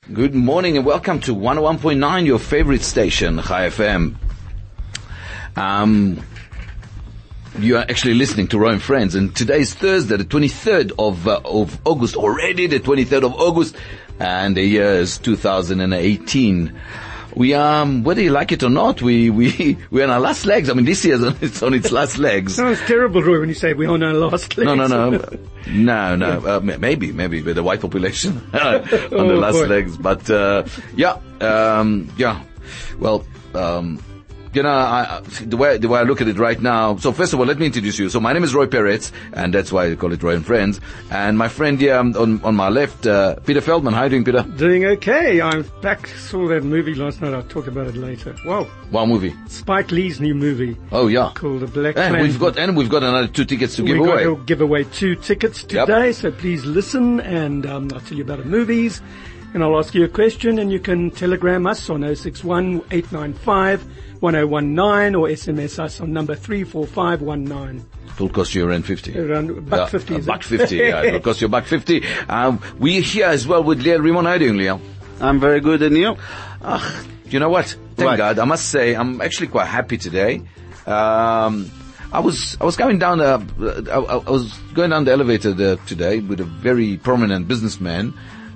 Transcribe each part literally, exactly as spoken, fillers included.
Good morning and welcome to one oh one point nine, your favorite station, Chai F M. Um, you are actually listening to Roy and Friends, and today is Thursday, the twenty-third of, uh, of August, already the twenty-third of August, and the year is two thousand eighteen. We, um, whether you like it or not, we, we, we're on our last legs. I mean, this year's on its, on its last legs. Sounds terrible, Roy, when you say we're on our last legs. No, no, no. No, no. Uh, maybe, maybe with the white population on the oh, last boy. legs. But, uh, yeah, um, yeah. Well, um, you know, I, the way, the way I look at it right now, so first of all, let me introduce you. So my name is Roy Peretz, and that's why I call it Roy and Friends. And my friend here um, on, on my left, uh, Peter Feldman. How are you doing, Peter? Doing okay. I'm back. Saw that movie last night. I'll talk about it later. Wow. One movie. Spike Lee's new movie. Oh, yeah. Called The Black And Klansman. we've got, and we've got another two tickets to give We've away. got to give away two tickets today, Yep. so please listen, and um, I'll tell you about the movies, and I'll ask you a question, and you can telegram us on oh six one, eight nine five, one oh one nine or S M S us on number three four five one nine. It'll cost you around fifty. Around a buck Yeah, fifty. a is buck it? fifty, yeah. It'll cost you a buck fifty. Um, we're here as well with Liel Rimon. How are you doing, Liel? I'm very good, and you? Ah, you know what? Thank What? God. I must say, I'm actually quite happy today. Um, I was, I was going down the, I, I was going down the elevator the, today with a very prominent businessman,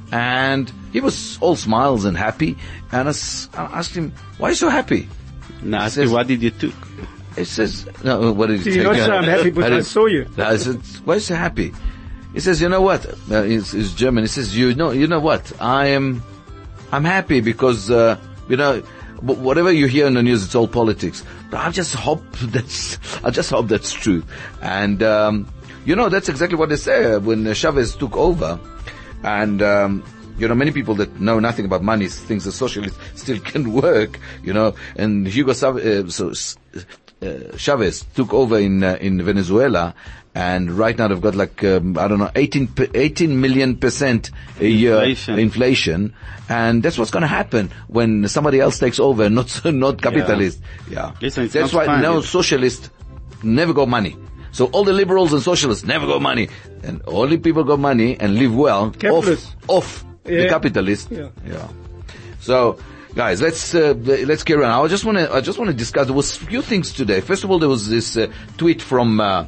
and he was all smiles and happy, and I, s- I asked him, why are you so happy? Now, ask says- me, what did you took? He says, no, what did he Did take? you not say I'm happy because I didn't- saw you? I said, why are you so happy? He says, you know what? Uh, he's, he's German. He says, you know, you know what? I am, I'm happy because, uh, you know, wh- whatever you hear in the news, it's all politics. But I just hope that's, I just hope that's true. And, um, you know, that's exactly what they say when Chavez took over. And, um, you know, many people that know nothing about money think the socialists still can work, you know, and Hugo Sav- uh, so, uh, Chavez took over in, uh, in Venezuela, and right now they've got like, um, I don't know, eighteen, p- eighteen million percent a year Inflation. inflation. And that's what's going to happen when somebody else takes over, not, not capitalist. Yeah. Listen, it's That's not why fun. now socialists never got money. So all the liberals and socialists never got money. And only people got money and live well Capitalists. off, off the Yeah. capitalist. Yeah. Yeah. So, guys, let's uh, let's carry on. I just want to I just want to discuss. There was a few things today. First of all, there was this uh, tweet from uh,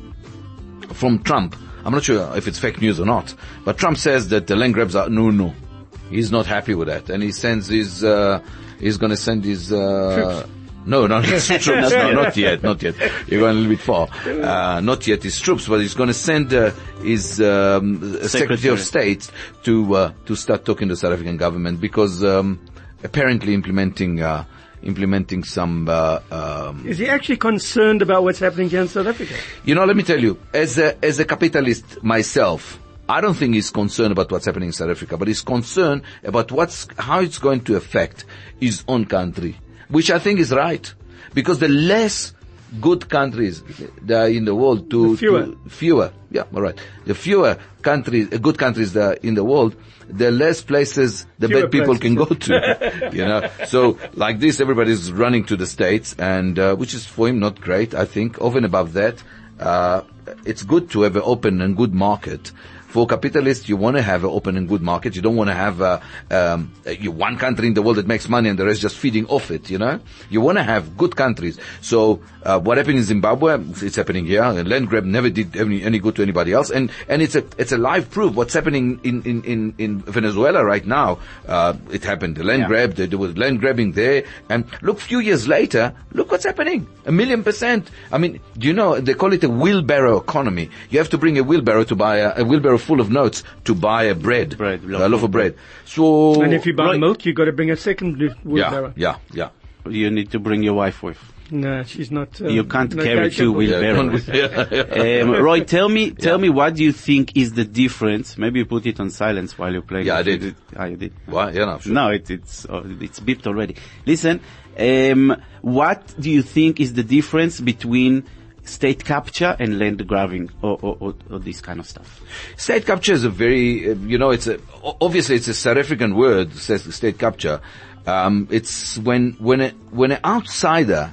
from Trump. I'm not sure if it's fake news or not, but Trump says that the land grabs are no, no. He's not happy with that, and he sends his uh, he's going to send his. Uh, No, not his troops. No, not yet, not yet. You're going a little bit far. Uh, not yet his troops, but he's going to send uh, his um, Secretary. Secretary of State to uh, to start talking to the South African government because um, apparently implementing uh, implementing some. Uh, um, Is he actually concerned about what's happening here in South Africa? you know, let me tell you, as a as a capitalist myself, I don't think he's concerned about what's happening in South Africa, but he's concerned about what's how it's going to affect his own country. Which I think is right, because the less good countries there are in the world, to, The fewer. to fewer, yeah, all right. The fewer countries, uh, good countries there are in the world, the less places the Fewer bad people places. can go to. You know, so like this, everybody's running to the States, and uh, which is for him not great. I think over and above that, uh, it's good to have an open and good market. For capitalists, you want to have an open and good market. You don't want to have uh, um, you one country in the world that makes money and the rest just feeding off it, you know? You want to have good countries. So uh, what happened in Zimbabwe, it's happening here. Land grab never did any, any good to anybody else. And and it's a it's a live proof. What's happening in, in, in, in Venezuela right now, uh, it happened. The land Yeah. grab, there, there was land grabbing there. And look, few years later, look what's happening. A million percent. I mean, do you know, they call it a wheelbarrow economy. You have to bring a wheelbarrow to buy a, a wheelbarrow full of notes to buy a bread, Bread, a loaf of bread. So, And if you buy right- milk, you've got to bring a second yeah, wheelbarrow. yeah, yeah. You need to bring your wife with. No, she's not. Um, You can't not carry two capable. wheelbarrows. Um, Roy, tell me, tell me, what do you think is the difference? Maybe you put it on silence while you're playing. Yeah, I You did. Ah, you did. Well, yeah, no, sure. No, it, it's uh, it's beeped already. Listen, um, what do you think is the difference between state capture and land grabbing, or, or, or, or this kind of stuff? State capture is a very, uh, you know, it's a, o- obviously it's a South African word, says state capture. Um, it's when, when a, when an outsider,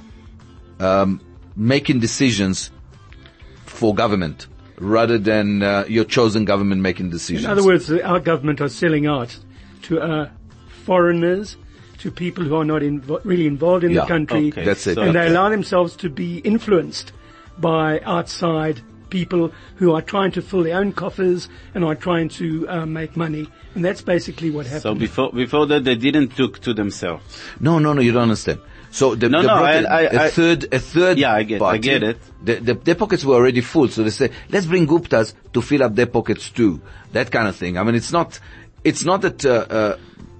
um, making decisions for government rather than, uh, your chosen government making decisions. In other words, our government are selling out to a foreigners to people who are not invo- really involved in Yeah, the country. okay. That's it. So- And they okay. allow themselves to be influenced by outside people who are trying to fill their own coffers and are trying to uh, make money. And that's basically what happened. So before before that, they didn't took to themselves. No, no, no, you don't understand. So the, No, the no, brought I- in I- a I- third, a third Yeah, I get- I party, get it. The, the, their pockets were already full, so they say, let's bring Guptas to fill up their pockets too. That kind of thing. I mean, it's not, it's not that, uh, uh,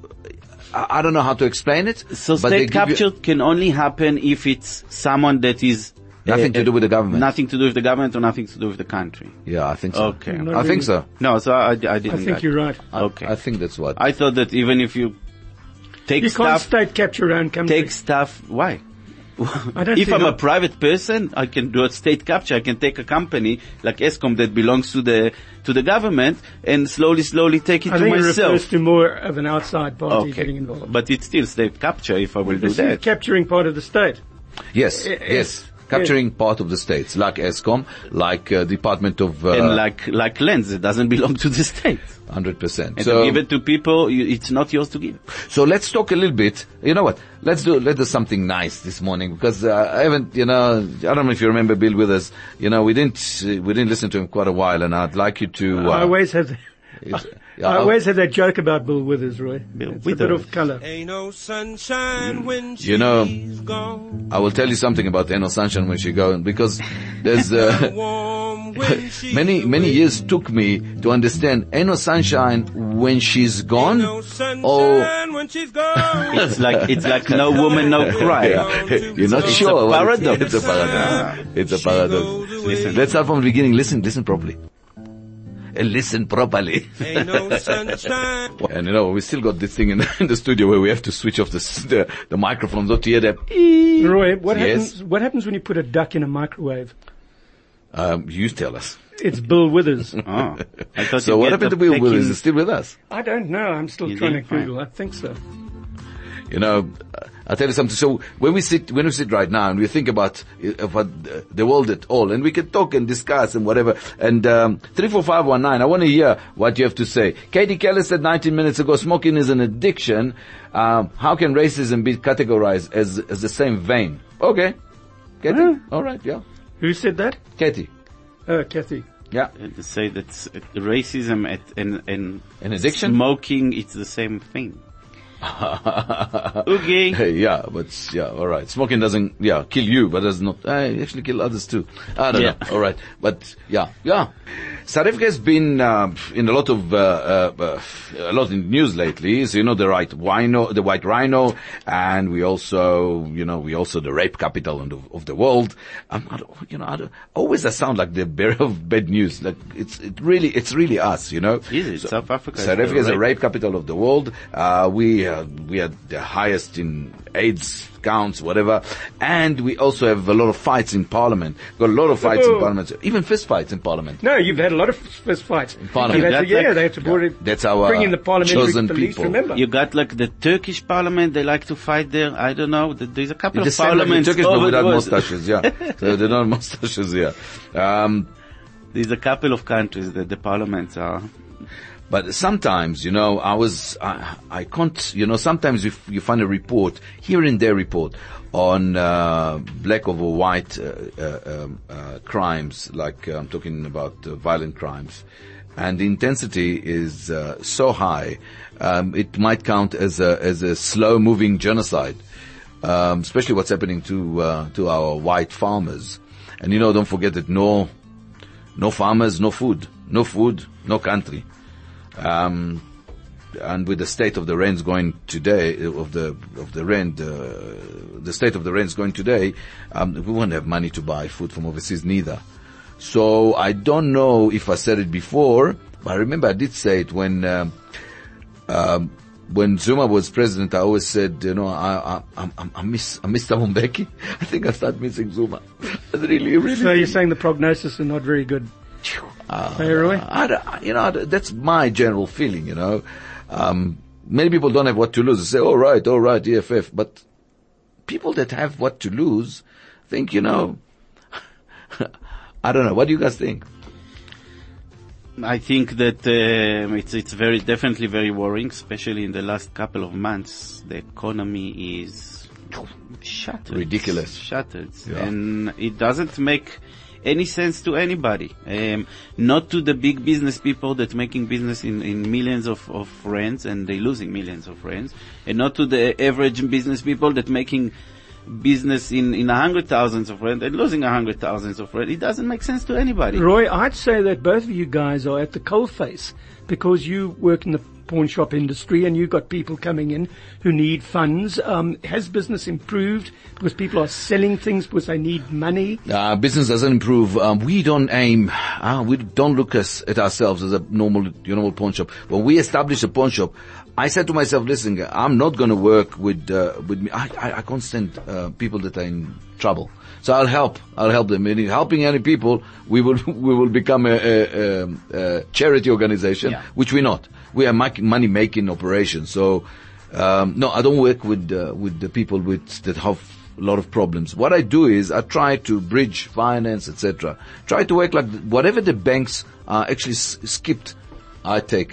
I, I don't know how to explain it. So but they state give you- capture can only happen if it's someone that is Nothing to do with the government. Nothing to do with the government or nothing to do with the country. Yeah, I think so. Okay. Not I think really. so. No, so I, I didn't. I think get- you're right. I- Okay. I think that's what. I thought that even if you take You can't stuff, state capture your own country. take stuff. Why? I don't if see I'm how- a private person, I can do a state capture. I can take a company like ESCOM that belongs to the to the government and slowly, slowly take it I to think it myself. refers to more of an outside party Okay, getting involved. but it's still state capture if I will do This is that. capturing part of the state. yes, Eh, eh, yes. Capturing part of the states, like ESCOM, like uh, Department of, uh, and like like lands, it doesn't belong to the state. one hundred percent. And So, to give it to people, you, it's not yours to give. so let's talk a little bit. You know what? Let's do, let's do something nice this morning because, uh, I haven't, you know, I don't know if you remember Bill Withers. You know, we didn't, uh, we didn't listen to him quite a while and I'd like you to, uh, I always have, it's- I yeah, always have that joke about Bill Withers, Roy. Bill it's a bit Withers. of colour. Ain't no sunshine when she's You know, gone. I will tell you something about Eno Sunshine when she goes because there's, uh, Warm when she's many, many away. years took me to understand Ain't No Sunshine when she's gone. No sunshine Oh, when she's gone. It's like it's like no woman, no cry. you're not It's sure. a what it- paradox. It's a paradox. It's a paradox. Listen. Let's start from the beginning. Listen, listen properly. And listen properly. Ain't no sunshine. And you know, we still got this thing in the, in the studio where we have to switch off the, s- the, the microphones not to hear that. Roy, what Yes. happens, what happens when you put a duck in a microwave? Um, you tell us. It's Bill Withers. Oh, I thought So you what get happened the to Bill pecking- Willis? Is he still with us? I don't know. I'm still You trying to didn't find- Google. I think so. You know, uh, I'll tell you something. So when we sit, when we sit right now and we think about, uh, about uh, the world at all, and we can talk and discuss and whatever, and um, three four five one nine, I want to hear what you have to say. Katie Keller said nineteen minutes ago, smoking is an addiction. Um, how can racism be categorized as, as the same vein? Okay. Katie? Huh? All right, yeah. Who said that? Katie. Oh, Kathy. Yeah. And to say that s- racism at, and, and An addiction? smoking, it's the same thing. Okay. Hey, yeah, but yeah, all right. Smoking doesn't, yeah, kill you, but does not. I actually kill others too. I don't Yeah. know. All right, but yeah, yeah. Sarevka has been uh, in a lot of uh, uh, uh, a lot in the news lately. So you know the right rhino, the white rhino, and we also, you know, we also the rape capital of the, of the world. Um, I don't, you know, I don't, always I sound like the bearer of bad news. Like it's it really, it's really us, you know. Is it? South Africa is South the Africa is the rape- rape capital of the world. Uh, we uh, we are the highest in AIDS counts, whatever, and we also have a lot of fights in Parliament. Got a lot of fights in Oh. Parliament, even fist fights in Parliament. No, you've had a lot of fist fights. Parliament. You've had to- That's yeah, like- they had to bring it- That's our bring in the parliamentary chosen police, people. remember? You got like the Turkish parliament, they like to fight there. I don't know. th- There's a couple The of same like the parliaments Turkish, but over without the world. mustaches, yeah. So they don't have mustaches, yeah. Um, There's a couple of countries that the parliaments are. But sometimes, you know, I was, I, I can't, you know, sometimes you, you find a report, here and there report, on, uh, black over white, uh, uh, um, uh, crimes, like uh, I'm talking about uh, violent crimes. And the intensity is, uh, so high, um, it might count as a, as a slow moving genocide. Um, especially what's happening to, uh, to our white farmers. And you know, don't forget that no, no farmers, no food, no food, no country. Um, and with the state of the rands going today, of the of the rand, uh, the state of the rands going today, um, we won't have money to buy food from overseas neither. So I don't know if I said it before, but I remember I did say it when um, um, when Zuma was president. I always said, you know, I I, I, I miss I miss Thabo Mbeki. I think I start missing Zuma. I really, really. So you're saying the prognosis is not very good? Uh, Hey, Roy? I, don't- you know, I don't- that's my general feeling, you know. Um, many people don't have what to lose. They say, all right, all right, E F F. But people that have what to lose think, you know, I don't know. What do you guys think? I think that um, it's it's very definitely very worrying, especially in the last couple of months. The economy is shattered, Ridiculous. shattered, Yeah. and it doesn't make any sense to anybody. Um, not to the big business people that making business in, in millions of, of rands and they losing millions of rands, and not to the average business people that making business in, in a hundred thousands of rand and losing a hundred thousands of rand. It doesn't make sense to anybody. Roy, I'd say that both of you guys are at the coalface because you work in the pawn shop industry and you've got people coming in who need funds. Um, has business improved because people are selling things because they need money? Uh, business doesn't improve. Um, we don't aim, uh, we don't look as, at ourselves as a normal, your normal pawn shop. When we established a pawn shop, I said to myself, listen, I'm not going to work with, uh, with me. I, I, I can't stand, uh, people that are in trouble. So I'll help. I'll help them. And in helping any people, we will, we will become a, a, a, a charity organization, Yeah. which we're not. We are money making operation. So, um, no, I don't work with, uh, with the people with, that have a lot of problems. What I do is I try to bridge finance, et cetera. Try to work like whatever the banks uh, actually s- skipped, I take.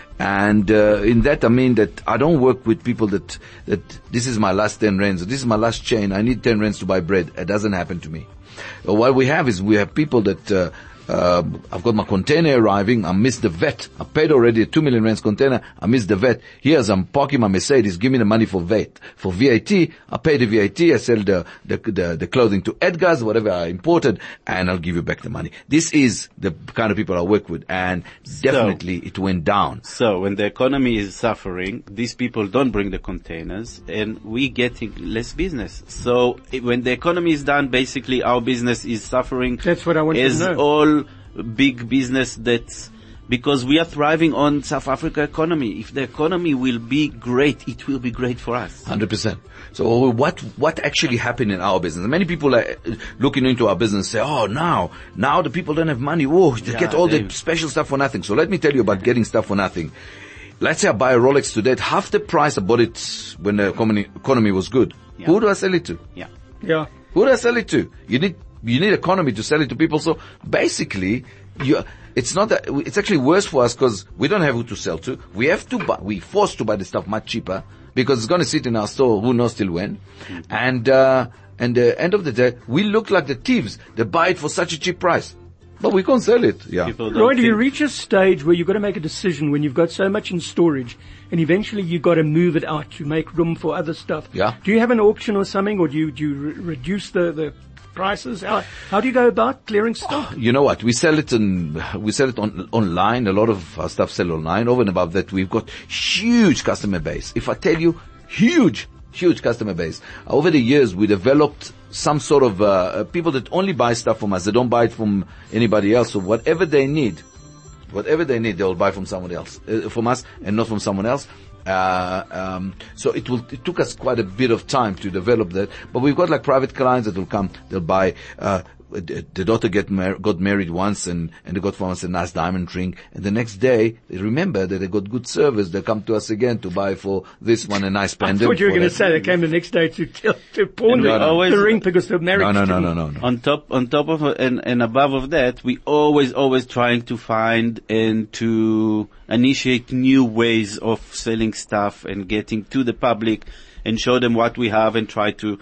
And uh, in that I mean that I don't work with people that that this is my last ten rands, this is my last chain, I need ten rands to buy bread. It doesn't happen to me. Uh, what we have is we have people that uh, uh, I've got my container arriving, I missed the V A T. I paid already a two million rands container, I missed the V A T. Here's I'm parking my Mercedes, give me the money for V A T. For V A T, I pay the V A T, I sell the, the, the, the clothing to Edgar's, whatever I imported, and I'll give you back the money. This is the kind of people I work with, and definitely it went down. So when the economy is suffering, these people don't bring the containers and we getting less business. So eh, when the economy is down, basically our business is suffering. That's what I want you to as know. all big business that's because we are thriving on South Africa economy. If the economy will be great, it will be great for us. one hundred percent. So what, what actually happened in our business? Many people are looking into our business and say, oh, now, now the people don't have money. Whoa, they Yeah, get all they- the special stuff for nothing. So let me tell you about getting stuff for nothing. Let's say I buy a Rolex today at half the price I bought it when the economy, economy was good. Yeah. Who do I sell it to? Yeah. Yeah. Who do I sell it to? You need, you need economy to sell it to people. So basically, you, it's not that, it's actually worse for us because we don't have who to sell to. We have to buy, we forced to buy the stuff much cheaper because it's going to sit in our store who knows till when. And, uh, and the end of the day, we look like the thieves that buy it for such a cheap price. But we can't sell it. Yeah. People don't Roy, do you think- reach a stage where you've got to make a decision when you've got so much in storage and eventually you've got to move it out to make room for other stuff? Yeah. Do you have an auction or something, or do you, do you re- reduce the, the prices? How, how do you go about clearing stock? You know what? We sell it on, we sell it on, online. A lot of our stuff sell online. Over and above that, we've got huge customer base. If I tell you, huge, huge customer base. Over the years, we developed some sort of, uh, people that only buy stuff from us. They don't buy it from anybody else. So whatever they need, whatever they need, they'll buy from someone else, uh, from us and not from someone else. Uh, um, so it will, it took us quite a bit of time to develop that, but we've got like private clients that will come, they'll buy, uh, the the daughter get mar- got married once and, and they got for us a nice diamond ring, and the next day they remember that they got good service, they come to us again to buy for this one a nice I pendant. thought you were for going to that. say they came the next day to tell, to pawn And we the, always- the ring because the marriage. No, no, no, didn't- no, no, no. On top, on top of, and, and above of that, we always, always trying to find and to initiate new ways of selling stuff and getting to the public and show them what we have and try to,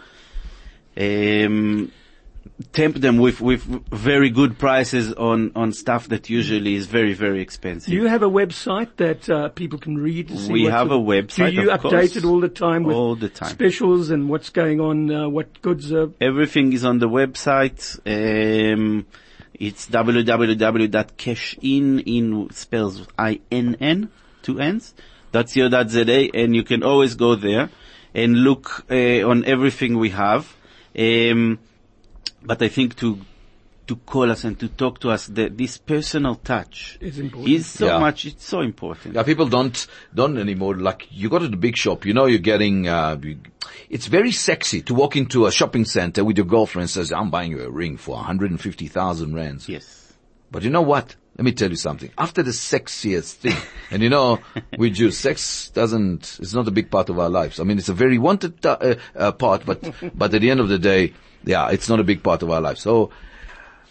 um, tempt them with, with very good prices on, on stuff that usually is very, very expensive. Do you have a website that uh, people can read? To see We what's have a website, Do you of update course. it all the time with All the time. specials and what's going on? Uh, what goods are? Everything is on the website. Um, it's w w w dot cashin in spells I N N two N's dot co dot z a, and you can always go there and look uh, on everything we have. Um, but I think to to call us and to talk to us, that this personal touch Is important. is so Yeah. much. It's so important. Yeah, people don't, don't anymore. Like, you go to the big shop, you know you're getting, uh, you- it's very sexy to walk into a shopping center with your girlfriend and says, I'm buying you a ring for one hundred fifty thousand rands. Yes. But you know what? Let me tell you something. After the sexiest thing, and you know, we Jews, sex doesn't, it's not a big part of our lives. I mean, it's a very wanted uh, uh, part, but, but at the end of the day, yeah, it's not a big part of our life. So,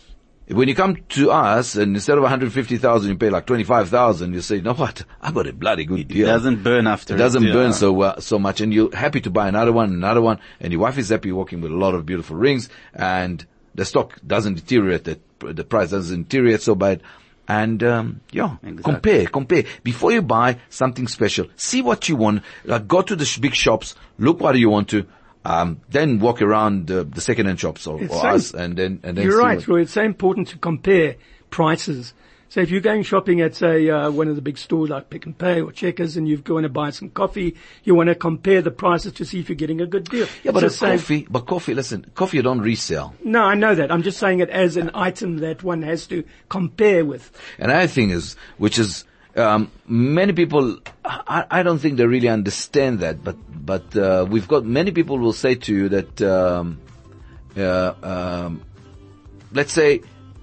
When you come to us and instead of one hundred fifty thousand you pay like twenty-five thousand, you say, you know what, I got a bloody good It deal. doesn't burn after It doesn't it, burn yeah. so uh, so much, and you're happy to buy another one, another one, and your wife is happy walking with a lot of beautiful rings, and the stock doesn't deteriorate, the, the price doesn't deteriorate so bad. And, um, yeah, Exactly. compare, compare. Before you buy something special, see what you want, like go to the sh- big shops, look what you want to, um, then walk around uh, the second-hand shops or, It's or so- us, and then, and then You're see right, what- Roy. It's so important to compare prices. So if you're going shopping at, say, uh, one of the big stores like Pick and Pay or Checkers, and you're going to buy some coffee, you want to compare the prices to see if you're getting a good deal. Yeah, but It's it's the same- coffee, but coffee, listen, coffee you don't resell. No, I know that. I'm just saying it as an item that one has to compare with. Another thing is, which is, um, many people, I, I don't think they really understand that, but, but, uh, we've got, many people will say to you that, um, uh, um, let's say,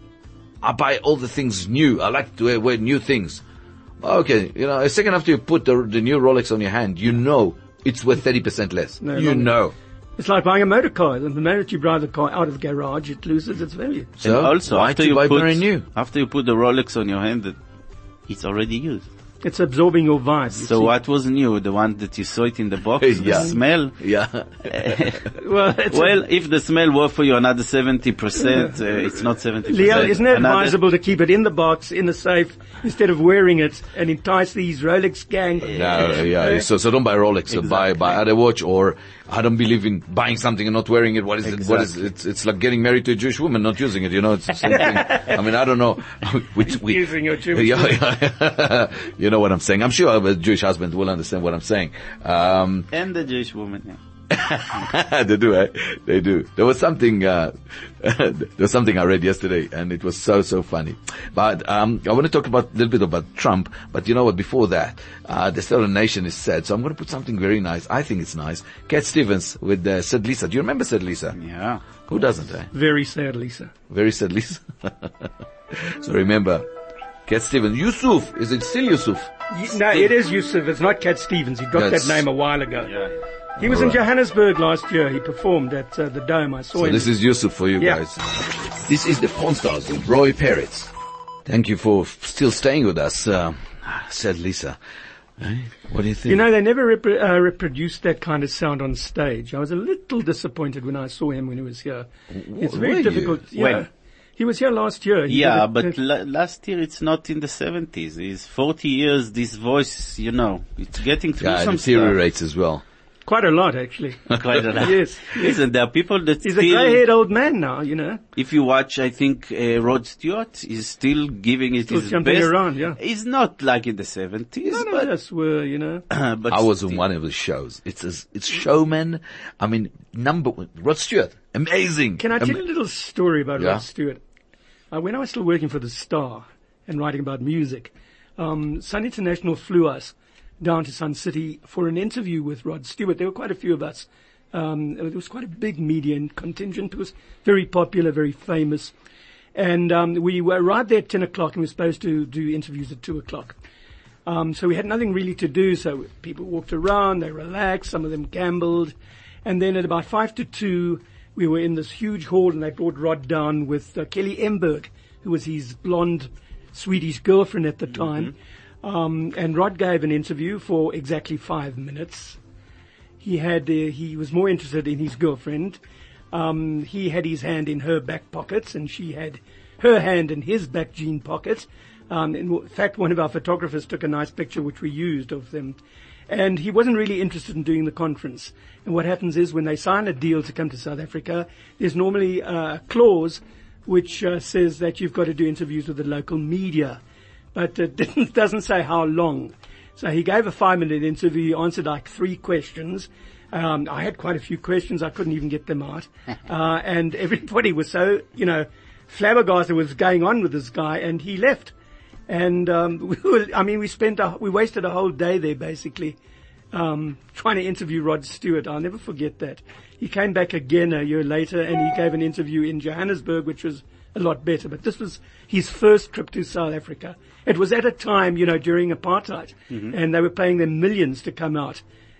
I buy all the things new. I like to wear, wear new things. Okay, you know, a second after you put the, the new Rolex on your hand, you know it's worth thirty percent less. No, you no. know. It's like buying a motor car. The moment you drive the car out of the garage, it loses its value. So, And also, why after to you buy put, brand new? after you put the Rolex on your hand, that it's already used. It's absorbing your vibe. you So see. what was new? The one that you saw it in the box, Yeah. the smell? Yeah. Well, it's a- Well, if the smell were for you another seventy percent, uh, it's not seventy percent. Leo, isn't it Another- advisable to keep it in the box, in the safe, instead of wearing it and entice these Rolex gang? No, yeah. So, so don't buy Rolex. So buy, buy other watch, or I don't believe in buying something and not wearing it. What is it? What is Exactly. it's it's like getting married to a Jewish woman, not using it. You know, it's the same thing. I mean, I don't know. we, we, Using your Jewish yeah, yeah. You know what I'm saying. I'm sure a Jewish husband will understand what I'm saying. Um, And the Jewish woman, yeah. they do, eh? They do. There was something, uh, there was something I read yesterday, and it was so, so funny. But, um, I want to talk about, a little bit about Trump, but you know what, before that, uh, the state of the nation is sad, so I'm going to put something very nice. I think it's nice. Cat Stevens with, uh, Sad Lisa. Do you remember Sad Lisa? Yeah. Who doesn't, eh? Very sad, Lisa. Very Sad Lisa. So remember, Cat Stevens. Yusuf. Is it still Yusuf? Y- No, it is Yusuf. It's not Cat Stevens. He dropped That's- that name a while ago. Yeah. He was in Alright. Johannesburg last year. He performed at uh, the Dome. I saw So him. this is Yusuf for you Yeah. guys. This is the Pawn Stars with Roy Peretz. Thank you for f- still staying with us, uh, said Lisa. Eh? What do you think? You know, they never repro- uh, reproduced that kind of sound on stage. I was a little disappointed when I saw him when he was here. It's were very you? difficult. Yeah. When? He was here last year. He Yeah, did it- but la- last year it's not in the seventies. It's forty years, this voice, you know, it's getting through yeah, it some stuff. deteriorates as well. quite a lot, actually. Quite a lot. Yes. Listen, there are people that He's a still, grey-haired old man now, you know. if you watch, I think, uh, Rod Stewart is still giving it Still his jumping best. around, yeah. He's not like in the seventies, None of but, us were, you know. but I was still. on one of his shows. It's a, it's showman. I mean, number one, Rod Stewart. Amazing. Can I tell Am- you a little story about Yeah. Rod Stewart? Uh, when I was still working for The Star and writing about music, um, Sun International flew us down to Sun City for an interview with Rod Stewart. There were quite a few of us. Um, there was quite a big media contingent. It was very popular, very famous. And um, we were arrived there at ten o'clock and we were supposed to do interviews at two o'clock. Um, so we had nothing really to do. So people walked around, they relaxed, some of them gambled. And then at about five to two, we were in this huge hall and they brought Rod down with uh, Kelly Emberg, who was his blonde Swedish girlfriend at the time. Um, and Rod gave an interview for exactly five minutes. He had, uh, he was more interested in his girlfriend. Um, he had his hand in her back pockets and she had her hand in his back jean pocket. Um, in fact, one of our photographers took a nice picture which we used of them. And he wasn't really interested in doing the conference. And what happens is when they sign a deal to come to South Africa, there's normally a clause which uh, says that you've got to do interviews with the local media. But it didn't, doesn't say how long. So he gave a five-minute interview. He answered like three questions. Um, I had quite a few questions. I couldn't even get them out. Uh, and everybody was so, you know, flabbergasted with what's going on with this guy. And he left. And um, we were, I mean, we spent, a, we wasted a whole day there basically um, trying to interview Rod Stewart. I'll never forget that. He came back again a year later and he gave an interview in Johannesburg, which was a lot better. But this was his first trip to South Africa. It was at a time, you know, during apartheid, and they were paying them millions to come out.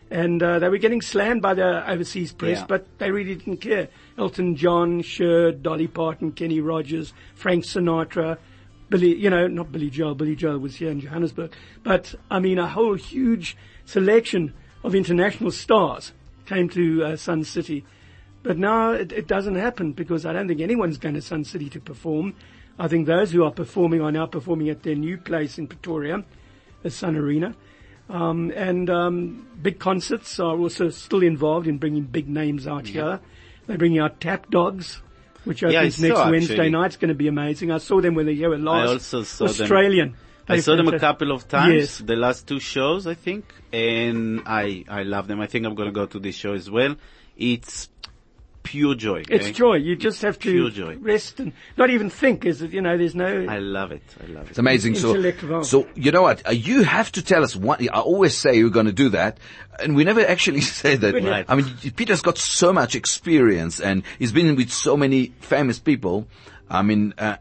And uh, they were getting slammed by the overseas press, Yeah. but they really didn't care. Elton John, Cher, Dolly Parton, Kenny Rogers, Frank Sinatra, Billy, you know, not Billy Joel. Billy Joel was here in Johannesburg. But, I mean, a whole huge selection of international stars came to uh, Sun City. But now it, it doesn't happen because I don't think anyone's going to Sun City to perform. I think those who are performing are now performing at their new place in Pretoria, the Sun Arena. Um, and um, big concerts are also still involved in bringing big names out Yeah. here. They're bringing out Tap Dogs, which Yeah, I opens next saw, Wednesday actually. night. It's going to be amazing. I saw them when they were last. I also saw them. Australian. I They saw them a fantastic. couple of times, Yes. the last two shows, I think, and I, I love them. I think I'm going to go to this show as well. It's pure joy. It's eh? joy. You just have to pure joy. rest and not even think. Is it? You know, there's no. I love it. I love it. It's amazing. So, Intellect involved. so you know what? Uh, you have to tell us what. I always say you're going to do that, and we never actually say that. Right. I mean, Peter's got so much experience, and he's been with so many famous people. I mean, uh,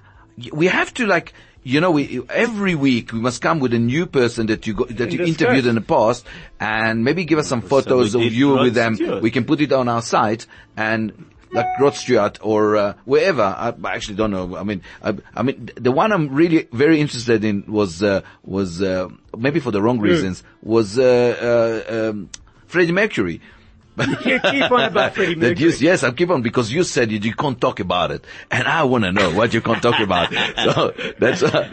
we have to like. You know, we, every week we must come with a new person that you go, that you discuss. interviewed in the past, and maybe give us some photos we of did you Rod with them. Stewart. We can put it on our site and. Like Rod Stewart or uh, wherever. I, I actually don't know. I mean, I, I mean, the one I'm really very interested in was uh, was uh, maybe for the wrong reasons was uh, uh, um, Freddie Mercury. You keep on about Freddie That Mercury. you, yes, I keep on because you said you, you can't talk about it, and I want to know what you can't talk about. So that's. Uh,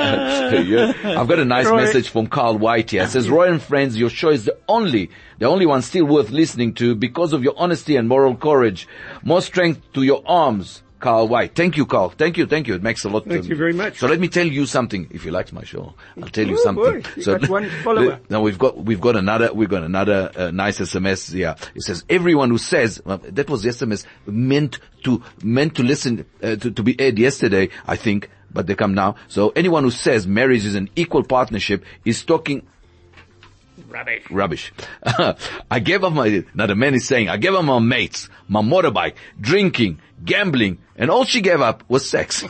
yeah. I've got a nice Roy. message from Carl White here. It says, "Roy and friends, your show is the only, the only one still worth listening to because of your honesty and moral courage. More strength to your arms." Carl White. Thank you, Carl. Thank you, thank you. It makes a lot. Thank um, you very much. So let me tell you something. If you liked my show, I'll tell you Oh, something. boy, you so got one follower. Now we've got we've got another we've got another uh, nice S M S here. It says everyone who says well, that was the S M S meant to meant to listen uh, to to be aired yesterday, I think, but they come now. So anyone who says marriage is an equal partnership is talking Rubbish. rubbish. I gave up my, now the man is saying, I gave up my mates, my motorbike, drinking, gambling, and all she gave up was sex.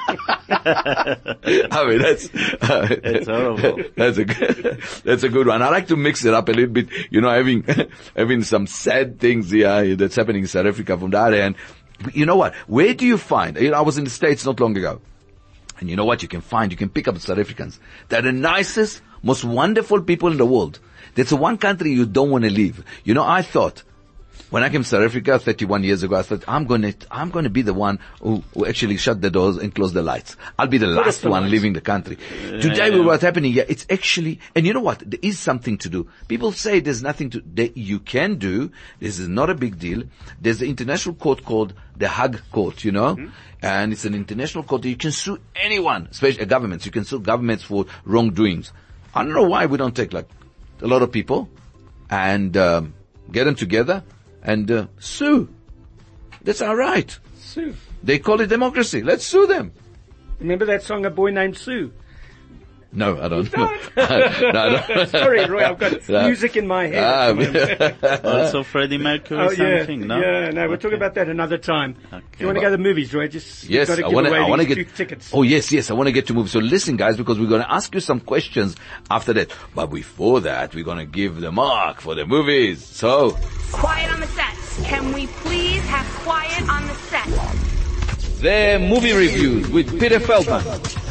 I mean, that's, uh, That's horrible. That's a good, that's a good one. I like to mix it up a little bit, you know, having, having some sad things here that's happening in South Africa from the other end. You know what? Where do you find, you know, I was in the States not long ago. And you know what you can find? You can pick up the South Africans. They're the nicest, most wonderful people in the world. That's the one country you don't want to leave. You know, I thought, when I came to South Africa thirty-one years ago, I thought, I'm gonna, I'm gonna be the one who, who actually shut the doors and close the lights. I'll be the last the one lights. leaving the country. Today, with what's happening here, it's actually, and you know what? There is something to do. People say there's nothing to, that you can do. This is not a big deal. There's an international court called the Hague Court, you know? Mm-hmm. And it's an international court that you can sue anyone, especially governments. You can sue governments for wrongdoings. I don't know why we don't take like a lot of people and um, get them together and uh, sue. That's all right. Sue. They call it democracy. Let's sue them. Remember that song, A Boy Named Sue? No, I don't. No, I don't. Sorry, Roy, I've got No. music in my head. Ah, at the moment. Also Freddie Mercury Oh, yeah, something, no? yeah, no, we'll Okay. talk about that another time. Okay. Do you want to go to the movies, Roy? Just you've Yes, got to I give want to. away I want to these get two tickets. Oh yes, yes, I want to get to move. So listen, guys, because we're going to ask you some questions after that. But before that, we're going to give the mark for the movies. So Quiet on the set. Can we please have quiet on the set? the movie reviews with Peter Feldman.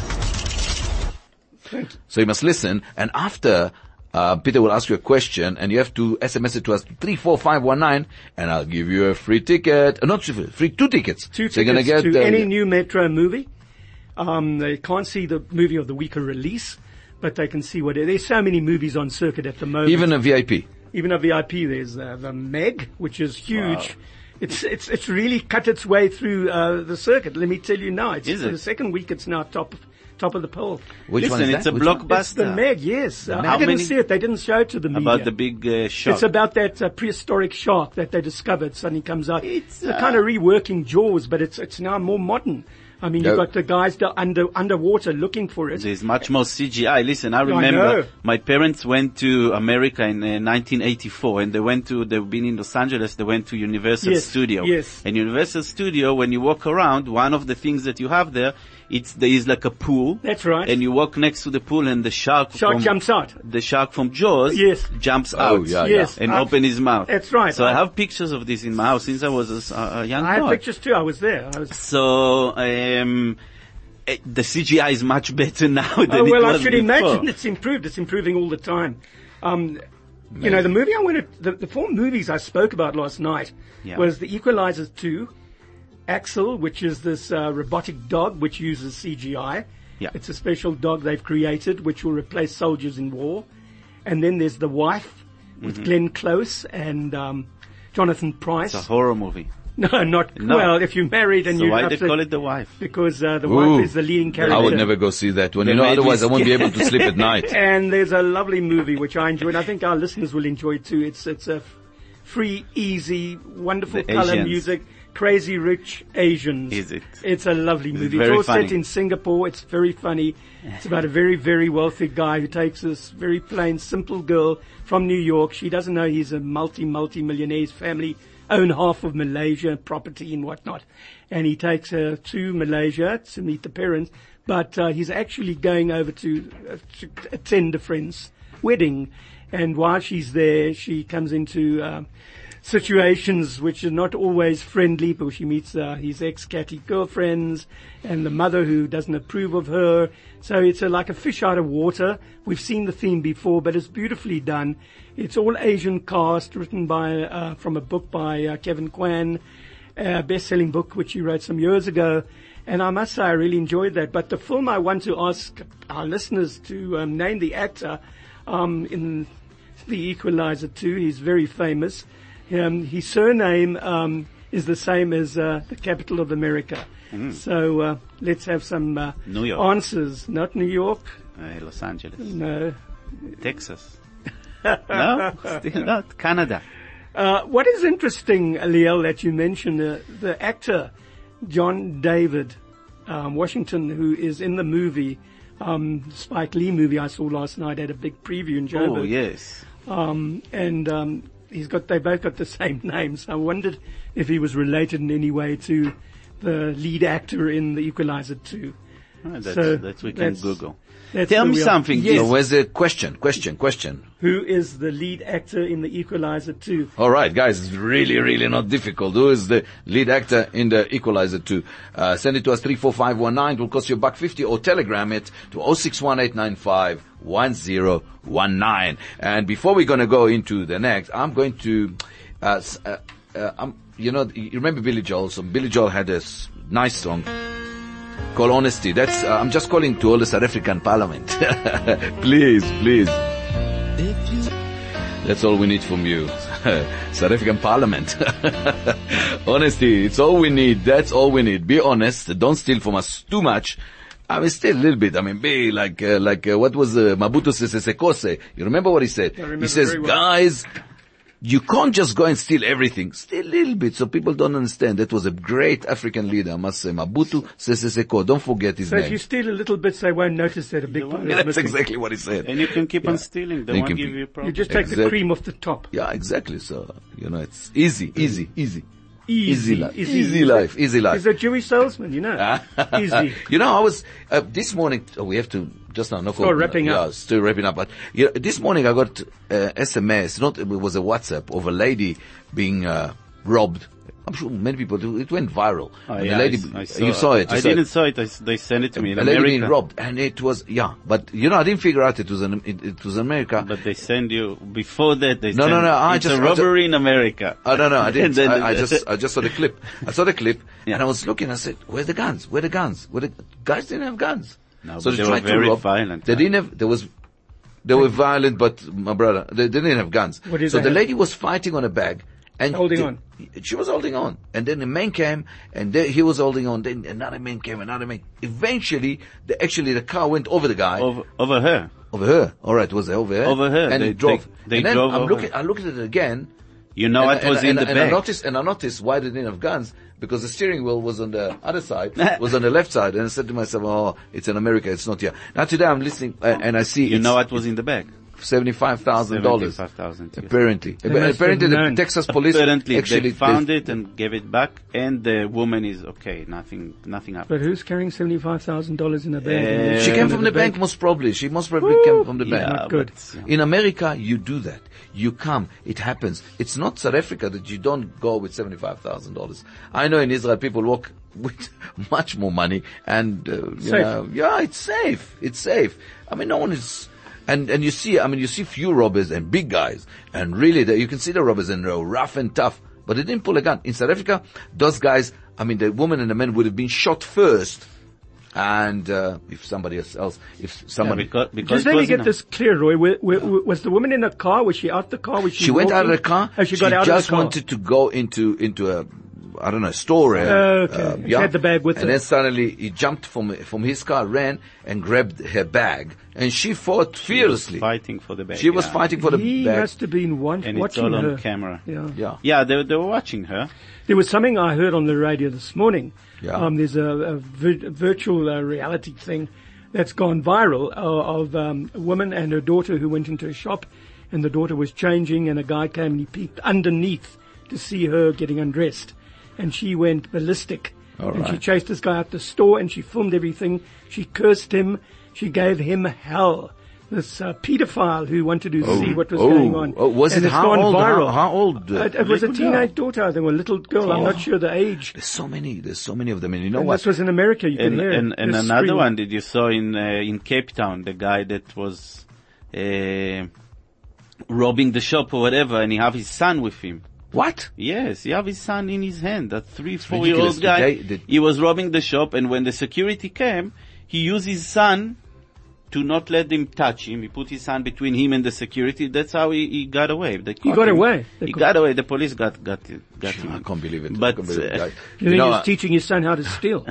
So you must listen, and after uh, Peter will ask you a question, and you have to S M S it to us three four five one nine, and I'll give you a free ticket. Uh, not free, free two tickets. Two So you're tickets gonna get to uh, any new Metro movie. Um, they can't see the movie of the week of release, but they can see what it, there's so many movies on circuit at the moment. even a V I P. Even a V I P. There's uh, the Meg, which is huge. It's it's it's really cut its way through uh, the circuit. Let me tell you now. It's Is for it? the second week. It's now top top of the poll. Which Listen, one is it's that? a Which one? blockbuster. It's the Meg. Yes, uh, How I didn't many- see it. They didn't show it to the media. About the big uh, shark. It's about that uh, prehistoric shark that they discovered. Suddenly comes out. It's, It's a uh, kind of reworking Jaws, but it's it's now more modern. I mean, No. you've got the guys da- under underwater looking for it. There's much more C G I. Listen, I remember know. my parents went to America in uh, nineteen eighty-four, and they went to, they've been in Los Angeles, they went to Universal Yes, Studio. yes. And Universal Studio, when you walk around, one of the things that you have there it's, there is like a pool. That's right. And you walk next to the pool and the shark, Shark from, jumps out. the shark from Jaws Yes. jumps Oh, out. yeah, Yes. And I've- open his mouth. That's right. So I have pictures of this in my house since I was a, s- a- a young I have boy. pictures too. I was there. I was, So, um, eh, the C G I is much better now than oh, well, it I was should before. imagine it's improved. It's improving all the time. Um, you know, the movie I wanted, the, the four movies I spoke about last night Yeah. was The Equalizer two, Axel, which is this uh, robotic dog which uses C G I. Yeah. It's a special dog they've created which will replace soldiers in war. And then there's The Wife with Mm-hmm. Glenn Close and um, Jonathan Price. It's a horror movie. No, not No. well. If you're married and So you why have they to, call it The Wife? because uh, the Ooh. wife is the leading character. I would never go see that one. They You know, made me otherwise I won't be scared. able to sleep at night. And there's a lovely movie which I enjoyed. I think our listeners will enjoy it too. It's it's a f- free, easy, wonderful The color Asians. music. Crazy Rich Asians. Is it? It's a lovely movie. very It's all funny. set in Singapore. It's very funny. It's about a very, very wealthy guy who takes this very plain, simple girl from New York. She doesn't know he's a multi, multi-millionaire. His family own half of Malaysia, property and whatnot. And he takes her to Malaysia to meet the parents. But uh, he's actually going over to, uh, to attend a friend's wedding. And while she's there, she comes into um, situations which are not always friendly, because she meets uh, his ex-catty girlfriends and the mother who doesn't approve of her. So it's a, like a fish out of water. We've seen the theme before, but it's beautifully done. It's all Asian cast, written by uh, from a book by uh, Kevin Kwan, a best-selling book which he wrote some years ago. And I must say I really enjoyed that. But the film I want to ask our listeners to um, name the actor um, in The Equalizer two. He's very famous. Um, his surname um, is the same as uh, the capital of America. Mm. So uh, let's have some uh, New York. answers. Not New York. Uh, Los Angeles. No. Texas. No? Still not. Canada. Uh, what is interesting, Liel, that you mentioned, uh, the actor John David um, Washington, who is in the movie, um, Spike Lee movie I saw last night, had a big preview in Joburg. Oh, yes. Um, and um, he's got, they both got the same names. I wondered if he was related in any way to the lead actor in The Equalizer two. Oh, that's, So that's we can that's- Google. That's Tell the me real- something. Yes. So where's the question? Question, question. Who is the lead actor in The Equalizer two? All right, guys, it's really, really not difficult. Who is the lead actor in The Equalizer two? Uh, send it to us three four five one nine. It will cost you a buck fifty, or telegram it to oh six one eight nine five one oh one nine. And before we're going to go into the next, I'm going to, uh, s- uh, uh, I'm, you know, you remember Billy Joel? So Billy Joel had this nice song called Honesty. That's, uh, I'm just calling to all the South African Parliament. Please, please. That's all we need from you. South African Parliament. Honesty, it's all we need. That's all we need. Be honest. Don't steal from us too much. I mean, still a little bit. I mean, be like, uh, like, uh, what was, uh, Mabutu Sese Seko say? You remember what he said? I remember He says, very well. guys, you can't just go and steal everything. Steal a little bit so people don't understand. That was a great African leader, I must say. Mabutu Sese Seko. Don't forget his So if name. you steal a little bit, they won't notice that a big part is That's missing. exactly what he said. And you can keep on stealing. They You won't can give be- you a You problem. just take the Exact- cream off the top. Yeah, exactly. So, you know, it's easy, easy, easy. Easy, Easy life. easy. Easy life. Easy life. He's a Jewish salesman, you know. Easy. You know, I was, uh, this morning, oh, we have to just now, no Start wrapping up. Yeah, still wrapping up. But you know, this morning I got uh, S M S, not, it was a WhatsApp of a lady being, uh, robbed. I'm sure many people do. It went viral. Oh, And yeah, the lady, I, s- I you saw it. You I saw didn't it. saw it. I s they sent it to me in A lady being America. robbed. And it was, yeah, but you know, I didn't figure out it was an, it, it was America. But they send you, before that they No, send, no, no, I it's just- a I just- robbery in America. Oh, no, no, I didn't. And then- I, I just, I just saw the clip. I saw the clip, Yeah. and I was looking. I said, "Where's the guns? Where the guns? Where the guys didn't have guns?" No, so but they tried were very to rob. violent, They huh? didn't have. There was, they were violent, but my brother, they, they didn't have guns. What did so they the have? lady was fighting on a bag, and Holding the- on. She was holding on, and then the man came, and then he was holding on. Then another man came, another man. Eventually, the actually the car went over the guy. Over, over her. Over her. All right, was it over her? Over her. And They- he drove. they- they and then drove I'm over looking. her. I looked at it again. You know And what I- was and, in and, the and I bag. noticed, and I noticed why they didn't have guns, because the steering wheel was on the other side, was on the left side, and I said to myself, oh, it's in America, it's not here. Now today I'm listening, uh, and I see You it's know what was in the bag. seventy-five thousand dollars. seventy-five thousand. Yes. Apparently. They must Apparently have the known. Texas police Apparently actually they found it and gave it back, and the woman is okay. Nothing, nothing But happened. who's carrying seventy-five thousand dollars in a bag? Uh, She came from the bank most probably. She most probably came from the Yeah. bank. Not good. but, yeah. In America, you do that. You come. It happens. It's not South Africa that you don't go with seventy-five thousand dollars. I know in Israel people walk with much more money and, uh, you Safe. know, yeah, it's safe. It's safe. I mean, no one is, and, and you see, I mean, you see few robbers and big guys and really the, you can see the robbers and they're rough and tough, but they didn't pull a gun. In South Africa, those guys, I mean, the woman and the man would have been shot first. And, uh, if somebody else, if Yeah, somebody, because, because Just let me it was get in a- this clear, Roy. Were, were, were- was the woman in the car? Was she out the car? Was she, She went out of walking? the car. Oh, she got out just of the car. wanted to go into into a, I don't know, store. uh, Oh, okay. uh, She had the bag with and her. then suddenly he jumped from from his car, ran and grabbed her bag, and she fought She was fiercely. fighting for the bag. She was yeah. fighting for the He bag. must have been one, And it's watching all on her. camera. Yeah. Yeah. Yeah, they, they were watching her. There was something I heard on the radio this morning. Yeah. Um, there's a, a vir- virtual uh, reality thing that's gone viral uh, of um, a woman and her daughter who went into a shop, and the daughter was changing, and a guy came and he peeked underneath to see her getting undressed, and she went ballistic. All and she right. chased this guy out the store, and she filmed everything. She cursed him. She gave him hell. This uh, pedophile who wanted to see what was Oh. going on. Oh, was and it it's how gone old? viral. How, how old? uh, It, it was a Little teenage girl. daughter, I think, or a little girl. I'm Oh. not sure the age. There's so many. There's so many of them, and you know And what? this was in America. You can And, hear it. and, and Just another screaming. one that you saw in uh, in Cape Town, the guy that was uh, robbing the shop or whatever, and he have his son with him. What? Yes, he have his son in his hand. That three, ridiculous. four-year-old guy. The day- the- He was robbing the shop, and when the security came, he used his son to not let them touch him. He put his son between him and the security. That's how he, he got away. They caught got him. away? They He caught- got away. The police got got got him. I can't believe it. I But, can't believe it. uh, I- You you think know, he's uh, teaching his son how to steal?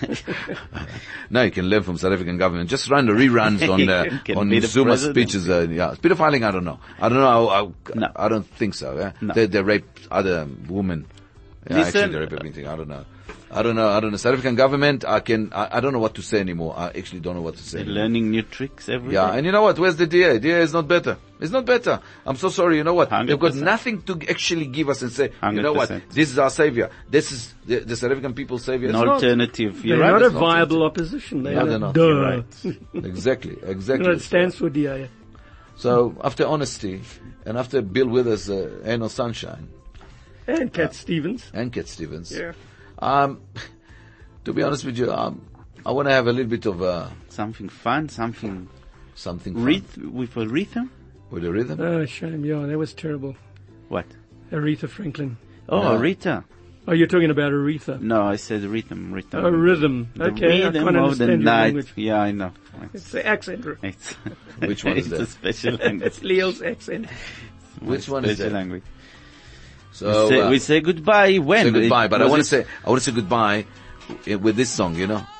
No, you can learn from South African government. Just run the reruns on uh, Can on be the Zuma president. speeches. Uh, yeah, pedophiling. I don't know. I don't know. I, I, No. I don't think so. Yeah? No. They they rape other women. Yeah, Listen- actually, they rape everything. I don't know. I don't know. I don't know. South African government. I can. I, I don't know what to say anymore. I actually don't know what to say. They're anymore. learning new tricks every day. Yeah, and you know what? Where's the D A? D A is not better. It's not better. I'm so sorry. You know what? one hundred They've got percent. nothing to actually give us and say, you know what? one hundred percent. This is our savior. This is the, the South African people's savior. An It's not. alternative. You're They're right. not a it's not viable opposition. They No, are. they're not. Duh. You're right. Exactly. You Exactly. know, it stands for D A. So after honesty and after Bill Withers, uh, Ain't No Sunshine, And Cat Stevens. and Cat Stevens, Yeah. um, to be honest with you, um, I want to have a little bit of uh, Something fun, something something fun ryth- with a rhythm. with the rhythm. Oh, shame. Yeah, that was terrible. What? Aretha Franklin. Oh, Yeah. Rita. Oh, you're talking about Aretha. No, I said rhythm, rhythm. Oh, rhythm. The Okay, I rhythm can't of the understand your night. language. Yeah, I know. It's the accent. It's Which one is it's that? a special language. It's Leo's accent. Which My one is special that? language. So we, say, uh, we say goodbye when? say goodbye, but I Was want it- to say I want to say goodbye uh, with this song. You know,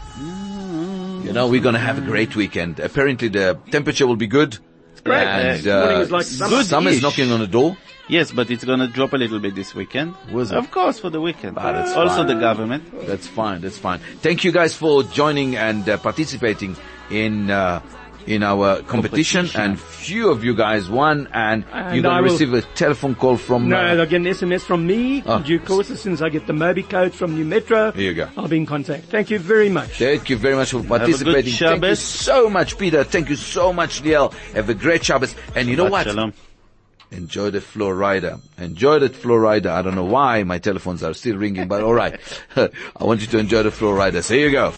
you know we're gonna have a great weekend. Apparently the temperature will be good. Great. And, This morning was like summer. summer's Good-ish. knocking on the door. Yes, but it's gonna drop a little bit this weekend. Was it? Of course, for the weekend. Ah, that's also fine. the government. That's fine. That's fine. Thank you guys for joining and uh, participating in uh, in our competition. Competition. And few of you guys won, and, And you're going I to will- receive a telephone call from. No, uh, they'll get an S M S from me Oh. in due course. As soon as I get the Moby code from New Metro, Here you go. I'll be in contact. Thank you very much. Thank you very much for good participating. Thank you Shabbos. so much, Peter. Thank you so much, Liel. Have a great Shabbos. And you know what? Shalom. Enjoy the Florida. Enjoy that Florida. I don't know why my telephones are still ringing, but all right. I want you to enjoy the Florida. So here you go.